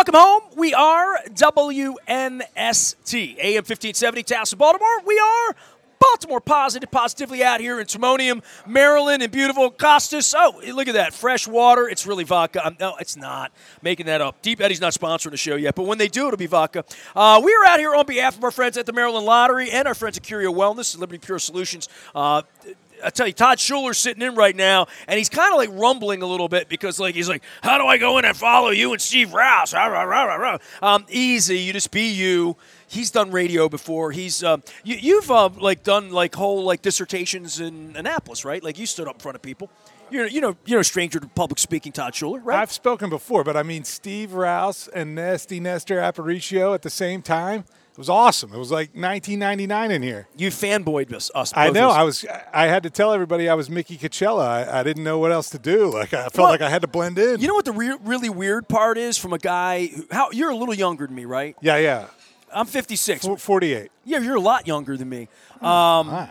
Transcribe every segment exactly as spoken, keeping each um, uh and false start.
Welcome home. We are W N S T, A M fifteen seventy, Towson, Baltimore. We are Baltimore Positive, positively out here in Timonium, Maryland, in beautiful Costas. Oh, look at that, fresh water. It's really vodka. Um, no, it's not. Making that up. Deep Eddie's not sponsoring the show yet, but when they do, it'll be vodka. Uh, we are out here on behalf of our friends at the Maryland Lottery and our friends at Curio Wellness and Liberty Pure Solutions. Uh, I tell you, Todd Schuler's sitting in right now, and he's kind of like rumbling a little bit because, like, he's like, "How do I go in and follow you and Steve Rouse?" Um, easy, you just be you. He's done radio before. He's um, you, you've uh, like done like whole like dissertations in Annapolis, right? Like you stood up in front of people. You're you know you're a stranger to public speaking, Todd Schuler, right? I've spoken before, but I mean Steve Rouse and Nasty Nestor Aparicio at the same time. It was awesome. It was like nineteen ninety-nine in here. You fanboyed us. us I know. us. I was. I had to tell everybody I was Mickey Coachella. I, I didn't know what else to do. Like I felt well, like I had to blend in. You know what the re- really weird part is from a guy? Who, how you're a little younger than me, right? Yeah, yeah. I'm fifty-six. F- forty-eight. Yeah, you're a lot younger than me. Um, All right.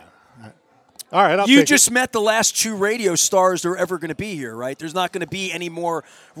All right, I'll you take just it. met the last two radio stars that are ever going to be here, right? There's not going to be any more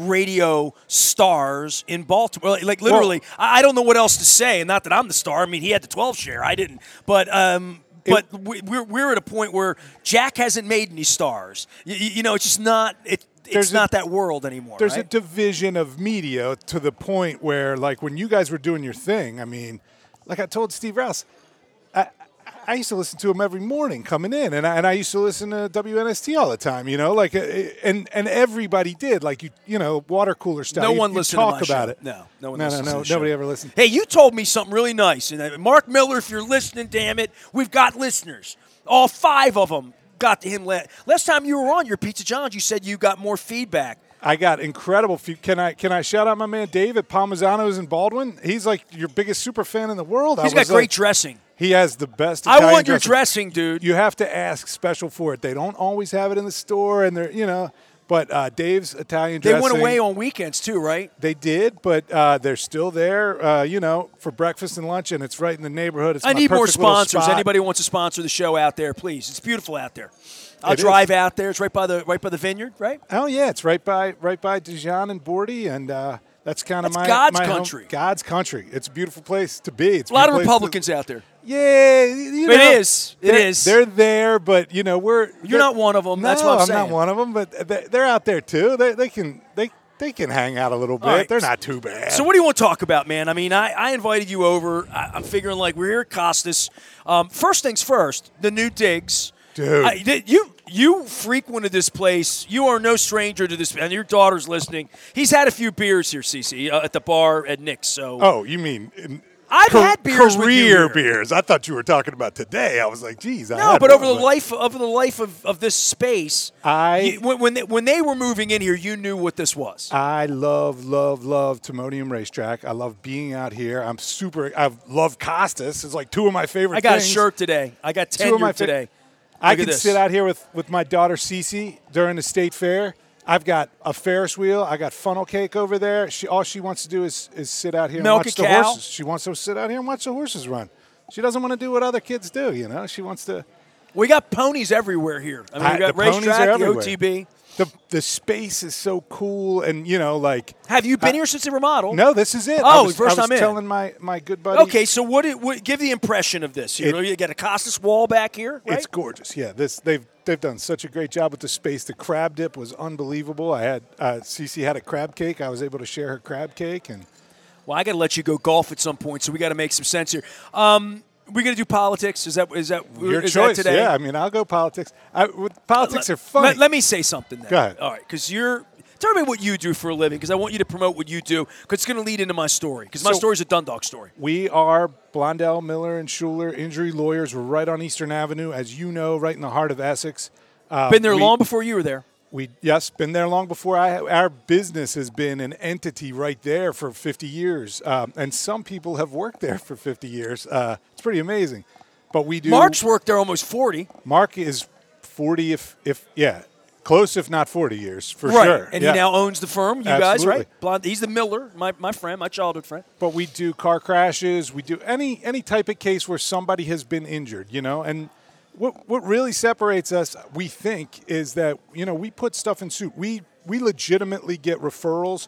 radio stars in Baltimore. Like, like literally, well, I don't know what else to say. And not that I'm the star. I mean, he had the twelve share. I didn't. But um, but it, we're we're at a point where Jack hasn't made any stars. You, you know, it's just not it. It's not a, that world anymore. There's right? a division of media to the point where, like, when you guys were doing your thing, I mean, like I told Steve Rouse, I, I used to listen to him every morning coming in, and I, and I used to listen to W N S T all the time, you know, like, and and everybody did, like, you you know, water cooler stuff. No you, one you listened talk to my about show. it. No, no one no, listens no, to no, the nobody show. ever listened. Hey, you told me something really nice, and uh, Mark Miller, if you're listening, damn it, we've got listeners, all five of them. Got to him last, last time you were on your Pizza John's. You said you got more feedback. I got incredible. Fe- can I can I shout out my man David Palmisano's in Baldwin? He's like your biggest super fan in the world. He's I got was great like, dressing. He has the best. Italian I want your dressing. dressing, dude. You have to ask special for it. They don't always have it in the store, and they're you know. But uh, Dave's Italian they dressing. went away on weekends too, right? They did, but uh, they're still there. Uh, you know, for breakfast and lunch, and it's right in the neighborhood. It's I my need more perfect little sponsors. spot. Anybody who wants to sponsor the show out there, please. It's beautiful out there. I'll It drive is. out there. It's right by the right by the vineyard, right? Oh yeah, it's right by right by Dijon and Bordy, and uh, that's kind of That's my God's my home- country. God's country. It's a beautiful place to be. It's A lot of place Republicans to, out there. Yeah, you know, It is. It they're, is. They're there, but you know we're. You're not one of them. No, That's what I'm, I'm saying. not one of them, but they- they're out there too. They they can they they can hang out a little bit. right. They're not too bad. So what do you want to talk about, man? I mean, I, I invited you over. I, I'm figuring like we're here at Costas. Um, first things first, the new digs. Dude. I, th- you you frequented this place. You are no stranger to this. And your daughter's listening. He's had a few beers here, Cece, uh, at the bar at Nick's. So Oh, you mean in, I've ca- had beers with you career here. beers? I thought you were talking about today. I was like, geez. I No, had but one, over the life over the life of, of this space, I- you, when when they, when they were moving in here, you knew what this was. I love, love, love Timonium Racetrack. I love being out here. I'm super. I love Costas. It's like two of my favorite. I got things. a shirt today. I got Two of my tenure fa- today. I Look at can this. sit out here with, with my daughter Cece during the state fair. I've got a Ferris wheel. I got funnel cake over there. She all she wants to do is, is sit out here Milk and watch a the cow? horses. She wants to sit out here and watch the horses run. She doesn't want to do what other kids do. You know, she wants to. We got ponies everywhere here. I mean, I- we got the ponies racetrack, are the everywhere. O T B. The the space is so cool, and you know, like. Have you been Uh, here since they remodeled? No, this is it. Oh, I was, first I was time in. telling my, my good buddy. Okay, so what, it, what? Give the impression of this. You, It- know, you got a Costas wall back here, right? It's gorgeous. Yeah, this they've they've done such a great job with the space. The crab dip was unbelievable. I had uh, Cece had a crab cake. I was able to share her crab cake, and Well, I got to let you go golf at some point, so we got to make some sense here. Um, we're going to do politics. Is that is that your is choice. That today? Yeah, I mean, I'll go politics. I, with- politics are funny. Let, let me say something then. Go ahead. All right, because you're. Tell me what you do for a living, because I want you to promote what you do, because it's going to lead into my story, because my So- story's a Dundalk story. We are Blondell, Miller, and Schuler injury lawyers. We're right on Eastern Avenue, as you know, right in the heart of Essex. Uh, Been there we- long before you were there. We yes, been there long before I. Our business has been an entity right there for fifty years, um, and some people have worked there for fifty years. Uh, it's pretty amazing, but we do. Mark's worked there almost forty. Mark is forty, if if yeah, close if not forty years for Right, sure. and Yeah. he now owns the firm. You guys, Absolutely. right? Blonde. He's the Miller, my, my friend, my childhood friend. But we do car crashes. We do any any type of case where somebody has been injured, you know. And what what really separates us, we think, is that you know we put stuff in suit. We we legitimately get referrals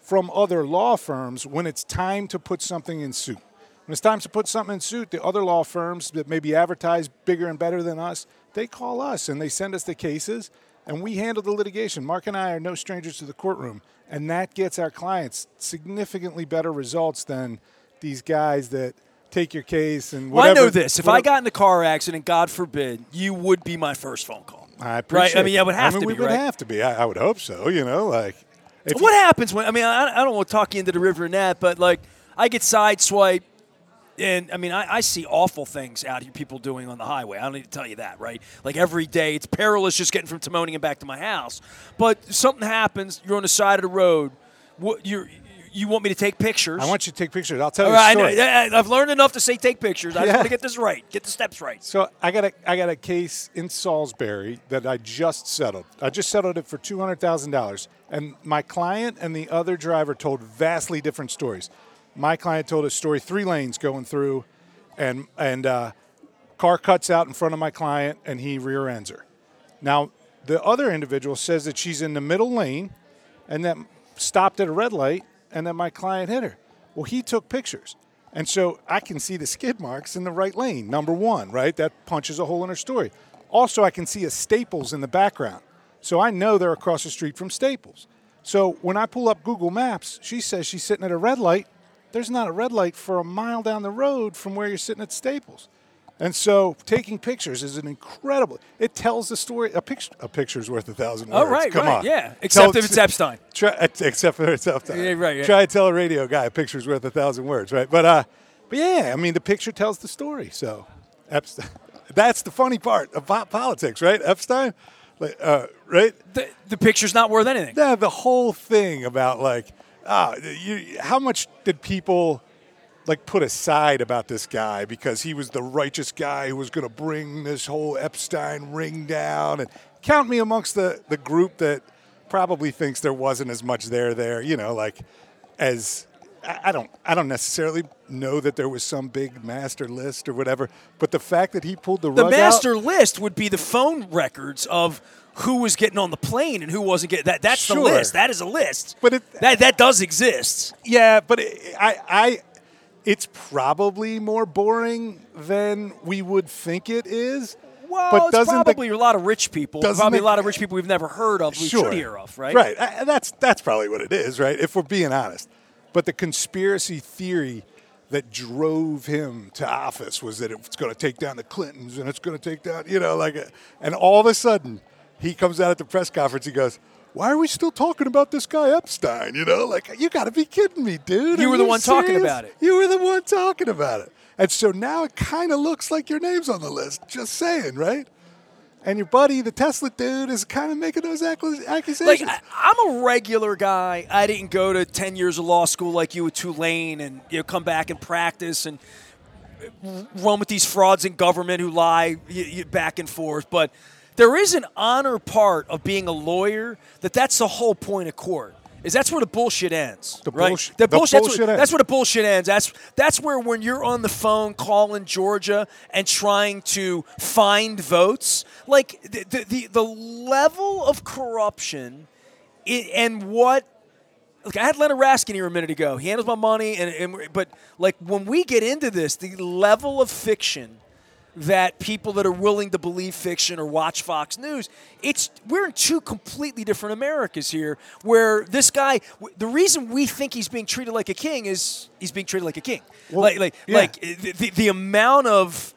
from other law firms when it's time to put something in suit. When it's time to put something in suit, the other law firms that maybe advertise bigger and better than us, they call us and they send us the cases, and we handle the litigation. Mark and I are no strangers to the courtroom, and that gets our clients significantly better results than these guys that take your case and whatever. Well, I know this. If whatever. I got in a car accident, God forbid, you would be my first phone call. I appreciate right? I mean, it. I would have I mean, to we be, would right? have to be. I, I would hope so, you know, like. If What you, happens when, I mean, I, I don't want to talk you into the river and that, but, like, I get sideswiped, and, I mean, I, I see awful things out here people doing on the highway. I don't need to tell you that, right? Like, every day, it's perilous just getting from Timonium back to my house. But something happens, you're on the side of the road, what, you're, you want me to take pictures. I want you to take pictures. I'll tell All you a right, story. I know, I've learned enough to say take pictures. I Yeah. just want to get this right, get the steps right. So I got a I got a case in Salisbury that I just settled. I just settled it for two hundred thousand dollars, and my client and the other driver told vastly different stories. My client told a story three lanes going through, and and uh, car cuts out in front of my client, and he rear ends her. Now the other individual says that she's in the middle lane, and that stopped at a red light, and then my client hit her. Well, he took pictures. And so I can see the skid marks in the right lane, number one, right? That punches a hole in her story. Also, I can see a Staples in the background. So I know they're across the street from Staples. So when I pull up Google Maps, she says she's sitting at a red light. There's not a red light for a mile down the road from where you're sitting at Staples. And so taking pictures is an incredible, it tells the story. A picture, a picture's worth a thousand words. Oh, right, Come right, on. yeah. Except Tell- if it's Epstein. Try, except for it's Epstein. Yeah, right, yeah. Try to tell a radio guy a picture's worth a thousand words, right? But, uh, but yeah, I mean, the picture tells the story. So Epstein, that's the funny part of po- politics, right? Epstein, like, uh, right? The, the picture's not worth anything. Yeah, the whole thing about like, ah, you, how much did people like put aside about this guy because he was the righteous guy who was going to bring this whole Epstein ring down, and count me amongst the, the group that probably thinks there wasn't as much there there, you know, like as I I don't I don't necessarily know that there was some big master list or whatever, but the fact that he pulled the, The rug master out, list would be the phone records of who was getting on the plane and who wasn't getting. That that's the Sure. list. That is a list. But it- that that does exist. yeah, but it, I I it's probably more boring than we would think it is. Well, but it's doesn't the- probably a lot of rich people. doesn't Probably the- a lot of rich people we've never heard of. We Sure. should hear of, right? Right. I- That's that's probably what it is, right? If we're being honest. But the conspiracy theory that drove him to office was that it's going to take down the Clintons and it's going to take down, you know, like, a, and all of a sudden he comes out at the press conference. He goes, "Why are we still talking about this guy Epstein?" You know, like, you got to be kidding me, dude. You Are were the one talking serious? about it. You were the one talking about it. And so now it kind of looks like your name's on the list. Just saying, right? And your buddy, the Tesla dude, is kind of making those accus- accusations. Like I, I'm a regular guy. I didn't go to ten years of law school like you at Tulane, and you know come back and practice and run with these frauds in government who lie you, you back and forth. But there is an honor part of being a lawyer that that's the whole point of court. Is that's where the bullshit ends, The right? bullshit- the the bullshit. bullshit that's, where, ends. that's where the bullshit ends. That's that's where when you're on the phone calling Georgia and trying to find votes, like the the, the, the level of corruption i- and what. Look, I had Leonard Raskin here a minute ago. He handles my money, and, and but like when we get into this, the level of fiction that people that are willing to believe fiction or watch Fox News, it's we're in two completely different Americas here. Where this guy, the reason we think he's being treated like a king is he's being treated like a king. Well, like, like, yeah. like the, the, the amount of.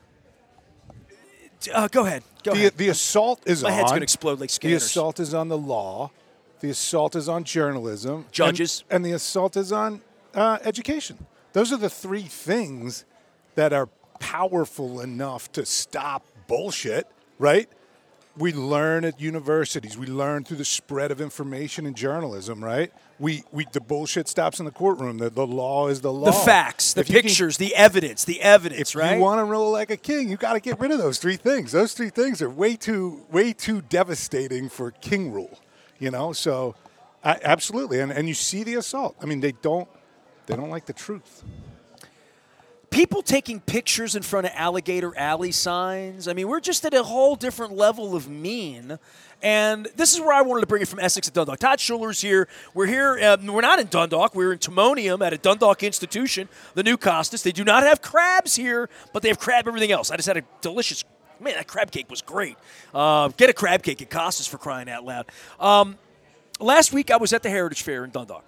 Uh, go ahead. Go the, ahead. the assault is My on. head's gonna explode like The scanners. assault is on the law. The assault is on journalism. and- Judges. And, the assault is on uh, education. Those are the three things that are powerful enough to stop bullshit, right? We learn at universities. We learn through the spread of information in journalism, right? We, we the bullshit stops in the courtroom. The, the law is the law. The facts, the If you can- pictures, the evidence, the evidence, if right? you want to rule like a king, you got to get rid of those three things. Those three things are way too way too devastating for king rule, you know. So, I, absolutely, and and you see the assault. I mean, they don't they don't like the truth. people taking pictures in front of Alligator Alley signs. I mean, we're just at a whole different level of mean. And this is where I wanted to bring it from Essex and Dundalk. Todd Schuller's here. We're here. Uh, we're not in Dundalk. We're in Timonium at a Dundalk institution, the new Costas. They do not have crabs here, but they have crab everything else. I just had a delicious, man, that crab cake was great. Uh, get a crab cake at Costas for crying out loud. Um, last week I was at the Heritage Fair in Dundalk.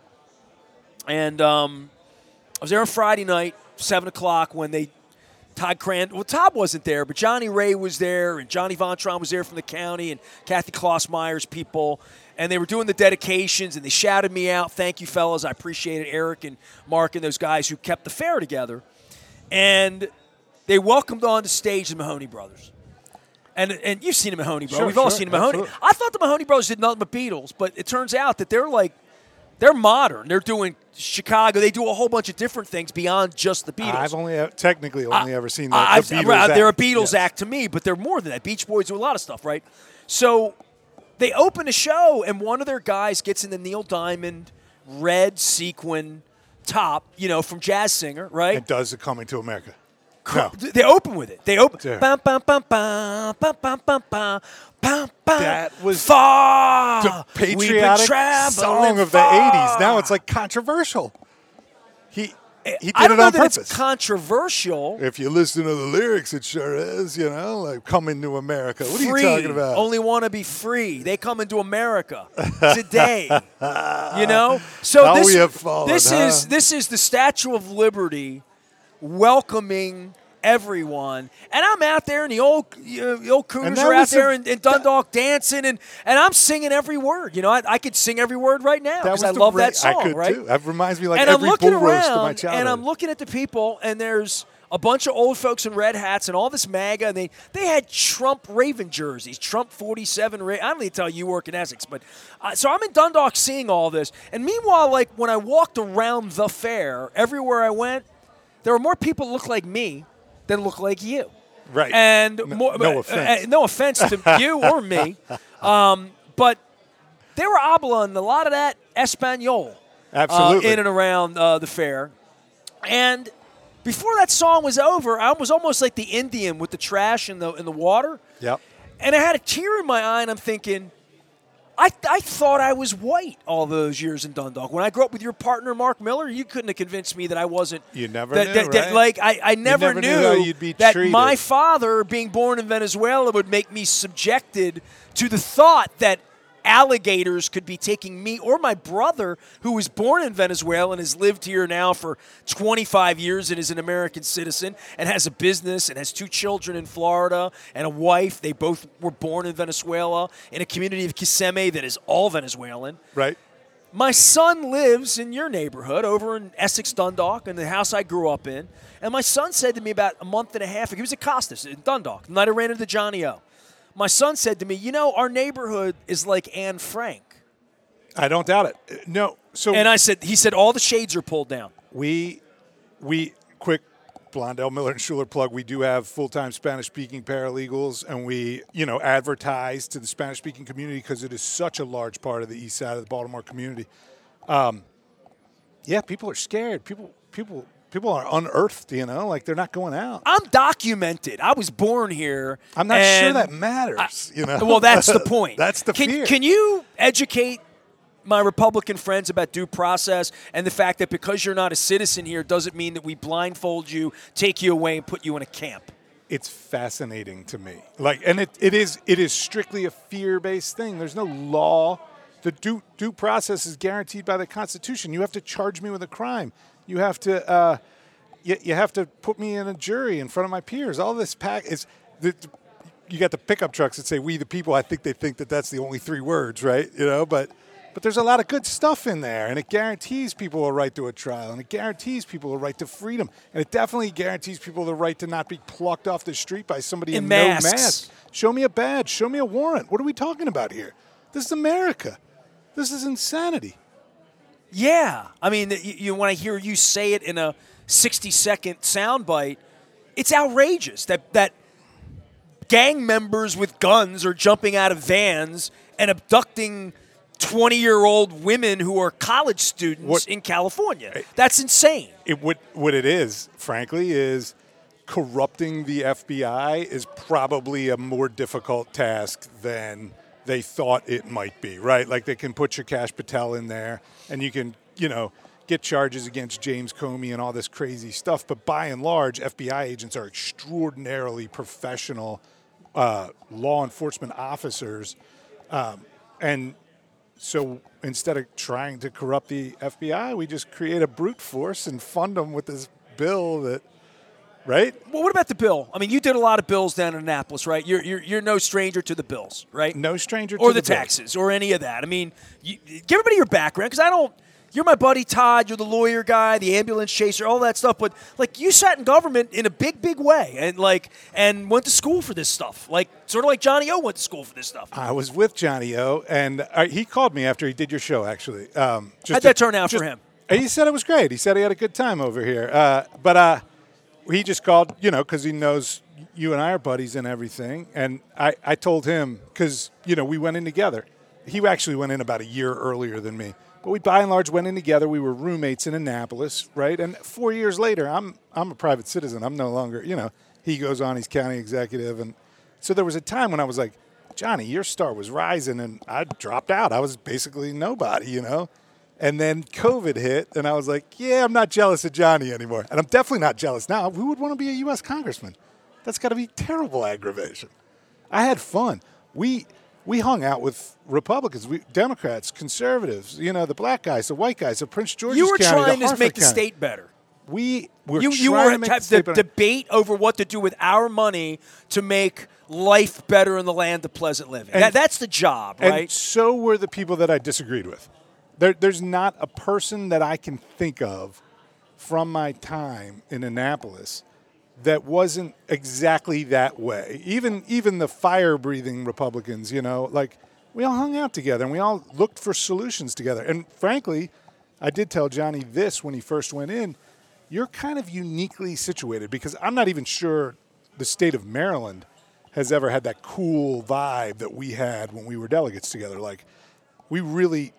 And um, I was there on Friday night, seven o'clock, when they Todd Crandall, well, Todd wasn't there, but Johnny Ray was there, and Johnny Von Tron was there from the county, and Kathy Klossmeyer's people, and they were doing the dedications, and they shouted me out. Thank you, fellas. I appreciate it. Eric and Mark and those guys who kept the fair together. And they welcomed on the stage the Mahoney Brothers. And and you've seen the Mahoney Brothers. Sure, We've all sure, seen the Mahoney. absolutely. I thought the Mahoney Brothers did nothing but Beatles, but it turns out that they're like, they're modern. They're doing Chicago. They do a whole bunch of different things beyond just the Beatles. I've only technically only I, ever seen the, I've, the Beatles right, act. They're a Beatles Yes. act to me, but they're more than that. Beach Boys do a lot of stuff, right? So they open a show, and one of their guys gets in the Neil Diamond red sequin top, you know, from Jazz Singer, right? It does the Coming to America. No. They open with it. They open. Yeah. Bum, bum, bum, bum, bum, bum, bum, bum, bum, bum. That was far. the We've been patriotic traveling song of far. the eighties. Now it's like controversial. He he did I don't it know on that purpose. it's controversial. If you listen to the lyrics, it sure is, you know, like Coming to America. What Free, are you talking about? only want to be free. They come into America today. You know, so How this we have fallen, this huh? is this is the Statue of Liberty welcoming everyone, and I'm out there, and the old uh, the old And Cougars that are out was there a- in, in Dundalk dancing, and, and I'm singing every word. You know, I, I could sing every word right now That because was I the love ra- that song. I could right? too. That reminds me like and I'm every looking bull roast of my around, childhood. and I'm looking at the people, and there's a bunch of old folks in red hats and all this MAGA, and they, they had Trump Raven jerseys, Trump forty-seven. Ra- I don't need to tell you, you work in Essex, but uh, so I'm in Dundalk seeing all this, and meanwhile, like when I walked around the fair, everywhere I went, there were more people that look like me than look like you. Right. And No- more, no uh, offense. uh, no offense to you or me, um, but they were habling a lot of that Espanol Absolutely. uh, in and around uh, the fair. And before that song was over, I was almost like the Indian with the trash in the in the water. Yep. And I had a tear in my eye, and I'm thinking, I, I thought I was white all those years in Dundalk. When I grew up with your partner, Mark Miller, you couldn't have convinced me that I wasn't. You never that, knew, that, that, right? Like, I, I never, never knew knew, how you'd be that treated. my father, being born in Venezuela, would make me subjected to the thought that alligators could be taking me or my brother, who was born in Venezuela and has lived here now for twenty-five years and is an American citizen and has a business and has two children in Florida and a wife. They both were born in Venezuela in a community of Kissimmee that is all Venezuelan. Right. My son lives in your neighborhood over in Essex, Dundalk, in the house I grew up in. And my son said to me about a month and a half ago, he was at Costas in Dundalk, the night I ran into Johnny O. My son said to me, you know, our neighborhood is like Anne Frank. I don't doubt it. No. So And I said, he said, all the shades are pulled down. we we quick Blondell Miller and Schuler plug. We do have full-time Spanish-speaking paralegals, and we you know advertise to the Spanish-speaking community because it is such a large part of the east side of the Baltimore community. Um, yeah, people are scared. People people people are unearthed. You know, like they're not going out. I'm documented. I was born here. I'm not sure and that matters. I- you know, Well, that's the point. That's the can, fear. Can you educate my Republican friends about due process and the fact that because you're not a citizen here doesn't mean that we blindfold you, take you away, and put you in a camp? It's fascinating to me. Like, and it, it is it is strictly a fear-based thing. There's no law. The due due process is guaranteed by the Constitution. You have to charge me with a crime. You have to uh, you, you have to put me in a jury in front of my peers. All this pack is the, you got the pickup trucks that say "We the people." I think they think that that's the only three words, right? You know, but. But there's a lot of good stuff in there, and it guarantees people a right to a trial, and it guarantees people a right to freedom, and it definitely guarantees people the right to not be plucked off the street by somebody in, In no masks. mask. Show me a badge. Show me a warrant. What are we talking about here? This is America. This is insanity. Yeah. I mean, you, you, when I hear you say it in a sixty-second soundbite, it's outrageous that, that gang members with guns are jumping out of vans and abducting twenty-year-old women who are college students What- in California. That's insane. It what what it is, frankly, is corrupting the F B I is probably a more difficult task than they thought it might be, right? Like they can put your Cash Patel in there, and you can, you know, get charges against James Comey and all this crazy stuff. But by and large, F B I agents are extraordinarily professional uh, law enforcement officers, um, and so instead of trying to corrupt the F B I, we just create a brute force and fund them with this bill that, right? Well, what about the bill? I mean, you did a lot of bills down in Annapolis, right? You're you're, you're no stranger to the bills, right? No stranger to or the, the bill. taxes or any of that. I mean, you, give everybody your background because I don't. You're my buddy Todd. You're the lawyer guy, the ambulance chaser, all that stuff. But like, you sat in government in a big, big way, and like, and went to school for this stuff. Like, sort of like Johnny O went to school for this stuff. I was with Johnny O, and uh, he called me after he did your show, actually. Um, just How'd to- that turn out just- for him? He said it was great. He said he had a good time over here. Uh, but uh, he just called, you know, because he knows you and I are buddies and everything. And I, I told him, because, you know, we went in together. He actually went in about a year earlier than me. But we, by and large, went in together. We were roommates in Annapolis, right? And four years later, I'm I'm a private citizen. I'm no longer, you know, he goes on, he's county executive. And so there was a time when I was like, Johnny, your star was rising, and I dropped out. I was basically nobody, you know? And then COVID hit, and I was like, yeah, I'm not jealous of Johnny anymore. And I'm definitely not jealous now. Who would want to be a U S congressman? That's got to be terrible aggravation. I had fun. We... We hung out with Republicans, we, Democrats, conservatives, you know, the black guys, the white guys, the Prince George's You were County, trying the to Harford make the County. state better. We were You, trying you were to make the have state the better. debate over what to do with our money to make life better in the land of pleasant living. And- that, that's the job, And right? so were the people that I disagreed with. There, there's not a person that I can think of from my time in Annapolis that wasn't exactly that way. Even even the fire-breathing Republicans, you know, like we all hung out together and we all looked for solutions together. And frankly, I did tell Johnny this when he first went in, you're kind of uniquely situated because I'm not even sure the state of Maryland has ever had that cool vibe that we had when we were delegates together. Like we really,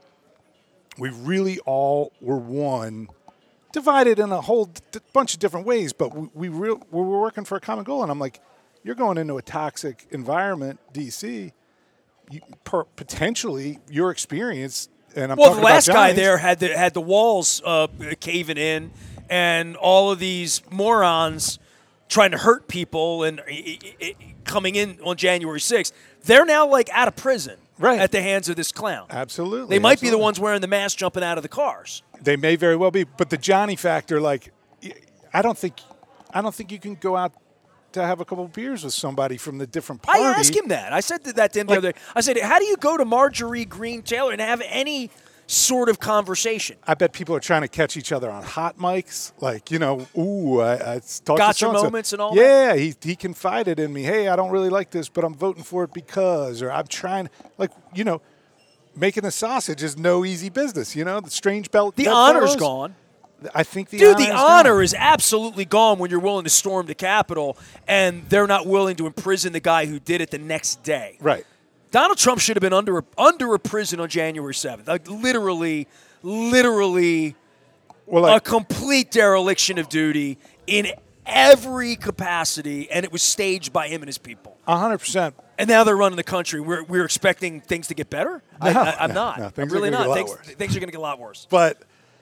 we really all were one, divided in a whole d- bunch of different ways, but we, we, real, we were working for a common goal. And I'm like, you're going into a toxic environment, D C, you, per, potentially your experience, and I'm Well, talking the last about guy Johnny's, there had the had the walls uh, caving in, and all of these morons trying to hurt people and i- i- i- coming in on January sixth. They're now like out of prison, Right. at the hands of this clown. Absolutely. They might be the absolutely. ones wearing the mask jumping out of the cars. They may very well be, but the Johnny factor, like, I don't think, I don't think you can go out to have a couple of beers with somebody from the different party. I asked him that. I said that to him the Like- other day. I said, how do you go to Marjorie Green Taylor and have any sort of conversation? I bet people are trying to catch each other on hot mics, like, you know, ooh, I, I talked to Gotcha so-and-so. moments and all Yeah, that? he he confided in me. Hey, I don't really like this, but I'm voting for it because, or I'm trying, like, you know, making the sausage is no easy business. You know, the strange belt. The bedfellows, honor's gone. I think the Dude, honor the is honor gone. is absolutely gone when you're willing to storm the Capitol and they're not willing to imprison the guy who did it the next day. Right. Donald Trump should have been under a, under a prison on January seventh. Like literally, literally Well, a like, complete dereliction of duty in every capacity, and it was staged by him and his people. one hundred percent. And now they're running the country. We're, we're expecting things to get better? I, No, I, I'm no, not. no, I'm things are really gonna not. get a lot Things, worse. things are going to get a lot worse. But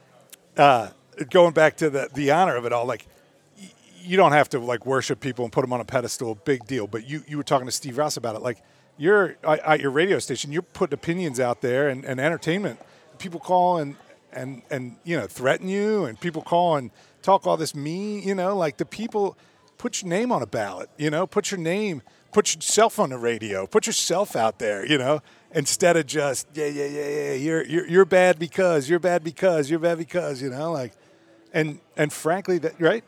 uh, going back to the the honor of it all, like y- you don't have to like worship people and put them on a pedestal. Big deal. But you you were talking to Steve Ross about it. Like you're at at your radio station, you're putting opinions out there and, and entertainment. People call and and and you know threaten you, and people call and talk all this mean. You know, like the people put your name on a ballot. You know, put your name. Put yourself on the radio. Put yourself out there, you know, instead of just yeah, yeah, yeah, yeah. You're you're you're bad because you're bad because you're bad because you know, like, and and frankly, that right.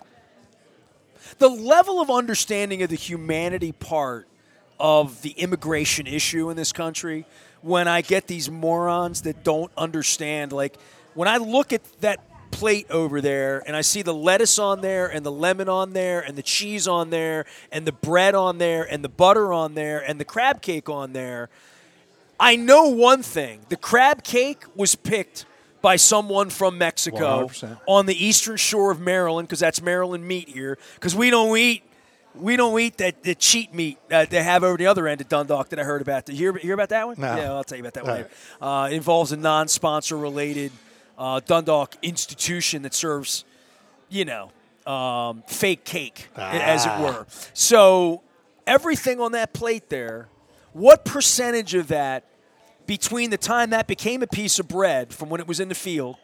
The level of understanding of the humanity part of the immigration issue in this country, when I get these morons that don't understand, like when I look at that plate over there and I see the lettuce on there and the lemon on there and the cheese on there and the bread on there and the butter on there and the crab cake on there, I know one thing. The crab cake was picked by someone from Mexico one hundred percent. on the eastern shore of Maryland, because that's Maryland meat here. Because we don't eat, we don't eat that the cheat meat that they have over the other end of Dundalk that I heard about. Did you hear, hear about that one? No. Yeah, I'll tell you about that All one later. Uh, it involves a non-sponsor related uh, Dundalk institution that serves, you know, um, fake cake, Ah. as it were. So everything on that plate there, what percentage of that, between the time that became a piece of bread from when it was in the field,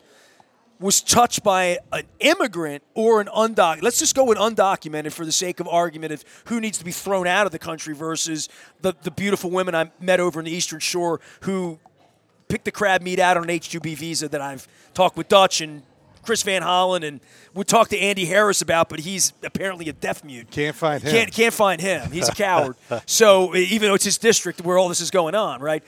was touched by an immigrant or an undocumented? Let's just go with undocumented for the sake of argument of who needs to be thrown out of the country versus the, the beautiful women I met over in the Eastern Shore who picked the crab meat out on an H two B visa that I've talked with Dutch and Chris Van Hollen and would talk to Andy Harris about, but he's apparently a deaf mute. Can't find him. Can't, can't find him. He's a coward. So even though it's his district where all this is going on, right?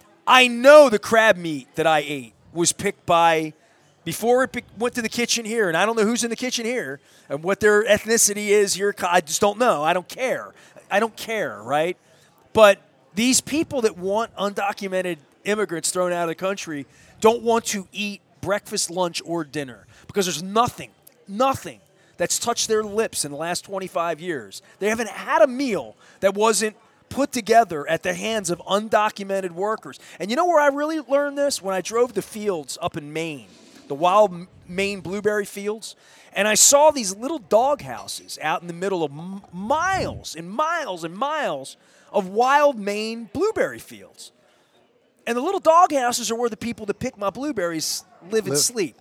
I know the crab meat that I ate was picked by, before it be- went to the kitchen here, and I don't know who's in the kitchen here and what their ethnicity is here. I just don't know. I don't care. I don't care, right? But these people that want undocumented immigrants thrown out of the country don't want to eat breakfast, lunch, or dinner because there's nothing, nothing that's touched their lips in the last twenty-five years. They haven't had a meal that wasn't put together at the hands of undocumented workers. And you know where I really learned this? When I drove the fields up in Maine, the wild Maine blueberry fields, and I saw these little dog houses out in the middle of m- miles and miles and miles of wild Maine blueberry fields. And the little dog houses are where the people that pick my blueberries live and Live. sleep.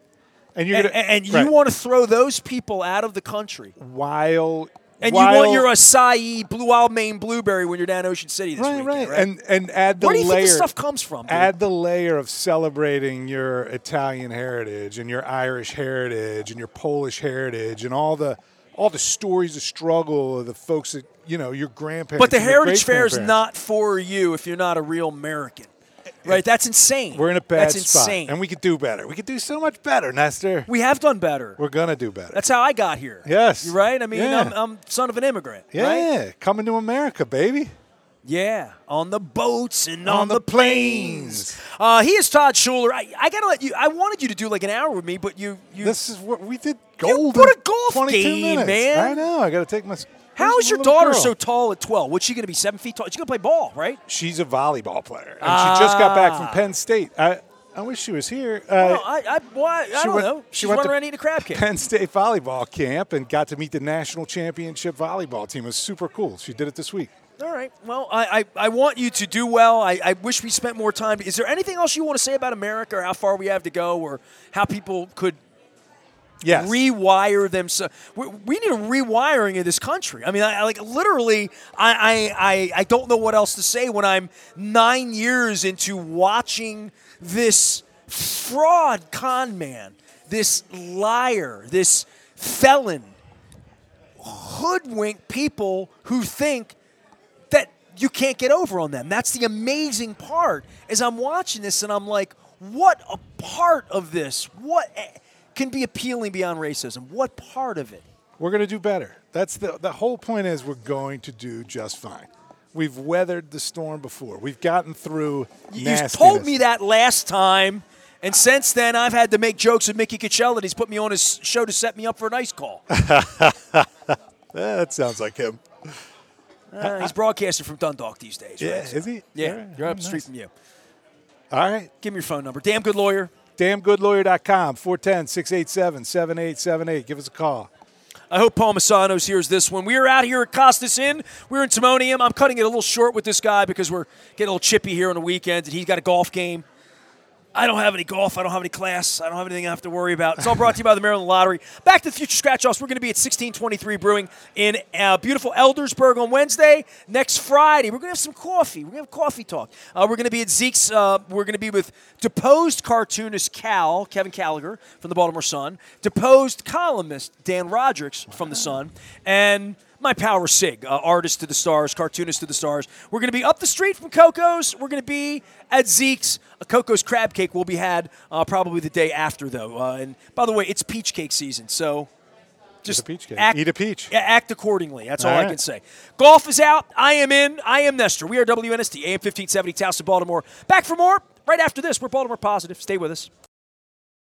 And you're And, gonna, and you right. want to throw those people out of the country. while And while, you want your acai blue wild Maine blueberry when you're down Ocean City this right, weekend, right, right? and and add the Where do you layer. think this stuff comes from, dude? Add the layer of celebrating your Italian heritage and your Irish heritage and your Polish heritage and all the all the stories of struggle of the folks that you know your grandparents. But the and your Heritage Fair is great-grandparents. not for you if you're not a real American. Right? That's insane. We're in a bad That's spot, insane. and we could do better. We could do so much better, Nestor. We have done better. We're gonna do better. That's how I got here. Yes. You right? I mean, Yeah. I'm, I'm son of an immigrant. yeah, Right? coming to America, baby. Yeah. On the boats and On on, the the planes. Uh, he is Todd Schuler. I, I gotta let you. I wanted you to do like an hour with me, but you. you This is what we did. You Gold. put in a golf twenty-two game, minutes. man. I know. I got to take my. How where's is my your little daughter girl? so tall at twelve? What's she going to be, seven feet tall? She's going to play ball, right? She's a volleyball player, and she just got back from Ah. Penn State. I I wish she was here. Uh, Well, I, I, well, I, I she don't went- know. she She's went running to around eating a crab cake. Penn State volleyball camp and got to meet the national championship volleyball team. It was super cool. She did it this week. All right. Well, I, I, I want you to do well. I, I wish we spent more time. Is there anything else you want to say about America or how far we have to go or how people could Yes. rewire themselves? We, we need a rewiring of this country. I mean, I, I like literally, I, I, I, I don't know what else to say when I'm nine years into watching this fraud con man, this liar, this felon hoodwink people who think that you can't get over on them. That's the amazing part. As I'm watching this and I'm like, what a part of this, what can be appealing beyond racism? What part of it? We're going to do better. That's the the whole point is we're going to do just fine. We've weathered the storm before. We've gotten through You nastiness. told me that last time, and since then I've had to make jokes with Mickey Coachella that he's put me on his show to set me up for a nice call. Eh, that sounds like him. Uh, he's broadcasting from Dundalk these days, Yeah, right? is he? Yeah, All right. you're up the Nice. street from you. All right. Give me your phone number. Damn good lawyer. damn good lawyer dot com, four one zero, six eight seven, seven eight seven eight. Give us a call. I hope Paul Masano's hears this one. We are out here at Costas Inn. We're in Timonium. I'm cutting it a little short with this guy because we're getting a little chippy here on the weekend, and he's got a golf game. I don't have any golf. I don't have any class. I don't have anything I have to worry about. It's all brought to you by the Maryland Lottery. Back to the Future Scratch-Offs. We're going to be at sixteen twenty-three Brewing in uh, beautiful Eldersburg on Wednesday. Next Friday, we're going to have some coffee. We're going to have coffee talk. Uh, we're going to be at Zeke's. Uh, we're going to be with deposed cartoonist Cal, Kevin Gallagher from the Baltimore Sun, deposed columnist Dan Rodricks from the Sun, and my power sig, uh, artist to the stars, cartoonist to the stars. We're going to be up the street from Coco's. We're going to be at Zeke's. A Coco's crab cake will be had uh, probably the day after, though. Uh, and by the way, it's peach cake season, so just a peach cake. act, Eat a peach. Act accordingly. That's all, All I right. can say. Golf is out. I am in. I am Nestor. We are W N S T, A M fifteen seventy, Taos of Baltimore. Back for more right after this. We're Baltimore Positive. Stay with us.